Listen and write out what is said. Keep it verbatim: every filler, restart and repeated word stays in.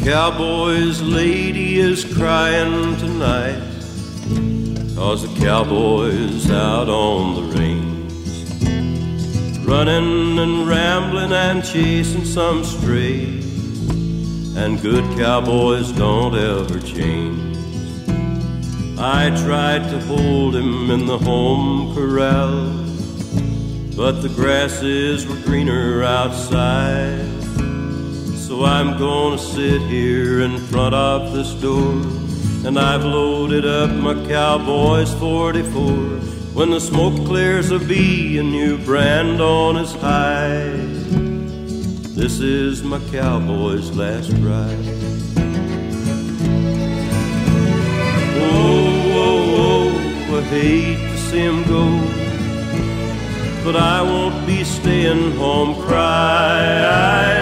cowboy's lady is crying tonight, 'cause the cowboy's out on the range, running and rambling and chasing some stray. And good cowboys don't ever change. I tried to hold him in the home corral, but the grasses were greener outside. So I'm gonna sit here in front of this door, and I've loaded up my cowboy's forty-four. When the smoke clears a bee, a new brand on his hide. This is my cowboy's last ride. Oh, oh, oh, I hate to see him go, but I won't be staying home crying.